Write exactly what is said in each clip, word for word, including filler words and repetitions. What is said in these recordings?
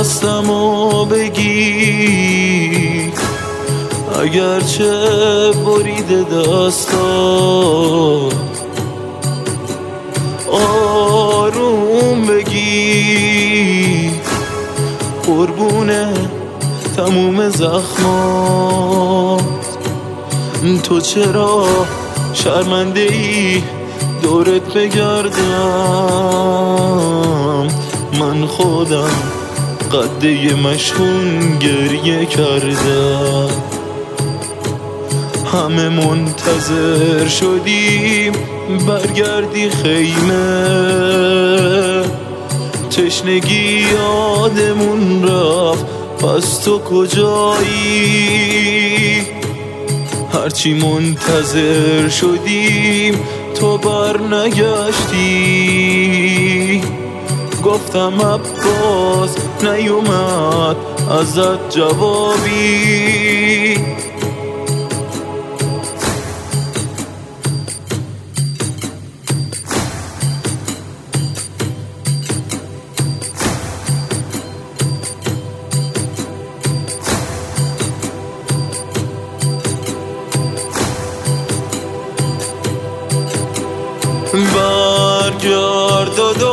دستمو بگیر، اگرچه بریده دستات آروم بگیر، قربونه تموم زخمات. تو چرا شرمنده ای دورت بگردم؟ من خودم قده مشغول گریه کردم. همه منتظر شدیم برگردی خیمه، تشنگی یادمون رفت، پس تو کجایی؟ هرچی منتظر شدیم تو بر نگشتی. گفتم عباس نیومد ازت جوابی. برگرد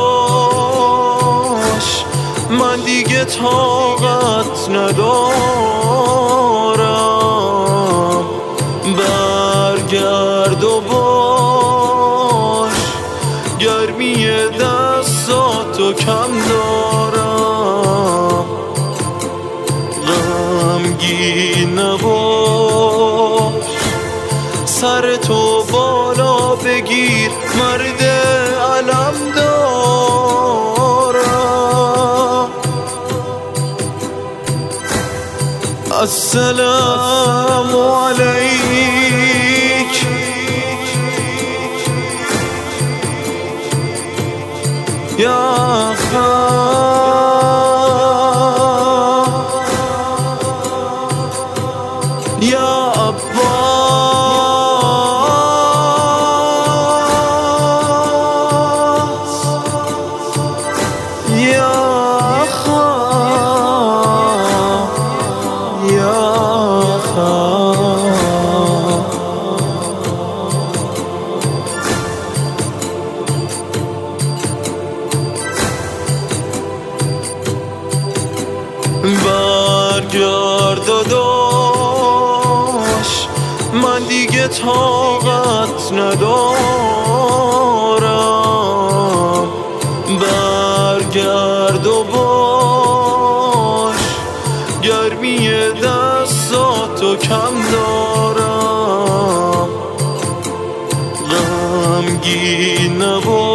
داداش، من دیگه طاقت ندارم. برگرد و باش، گرمی دستاتو کم دارم. غمگین نباش، سرتو بالا بگیر، مرد علم دارم. السلام علیک، یا خان یا عباس، یا خان یا خان. برگرد داداش، من دیگه طاقت ندارم. برگرد و باش، گرمی دستاتو کم دارم. غمگین نباش،